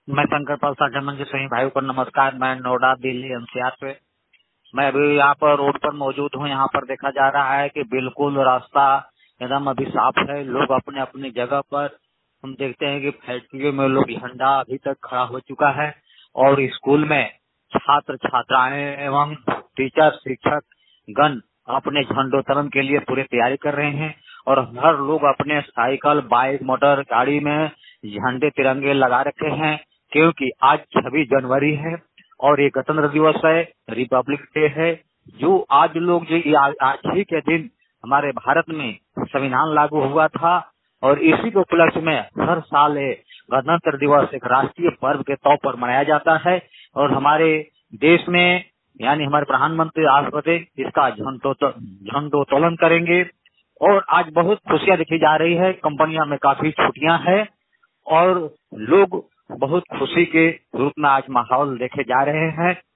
मैं शंकर प्रसाद जमन के सभी भाइयों को नमस्कार। मैं नोएडा, दिल्ली, एनसीआर से मैं अभी यहाँ पर रोड पर मौजूद हूँ। यहाँ पर देखा जा रहा है कि बिल्कुल रास्ता एकदम अभी साफ है। लोग अपने अपनी जगह पर, हम देखते हैं कि फैक्ट्रियों में लोग झंडा अभी तक खड़ा हो चुका है और स्कूल में छात्र छात्राएं एवं टीचर शिक्षक गण अपने झंडोत्तोलन के लिए पूरी तैयारी कर रहे हैं और हर लोग अपने साइकिल, बाइक, मोटर गाड़ी में झंडे तिरंगे लगा रखे हैं, क्योंकि आज 26 जनवरी है और ये गणतंत्र दिवस है, रिपब्लिक डे है। जो आज लोग जो आज ही के दिन हमारे भारत में संविधान लागू हुआ था और इसी के उपलक्ष्य में हर साल ये गणतंत्र दिवस एक राष्ट्रीय पर्व के तौर पर मनाया जाता है और हमारे देश में यानी हमारे प्रधानमंत्री राष्ट्रपति इसका झंडोत्तोलन करेंगे। और आज बहुत खुशियां दिखी जा रही है। कंपनियों में काफी छुट्टियां हैं और लोग बहुत खुशी के रूप में आज माहौल देखे जा रहे हैं।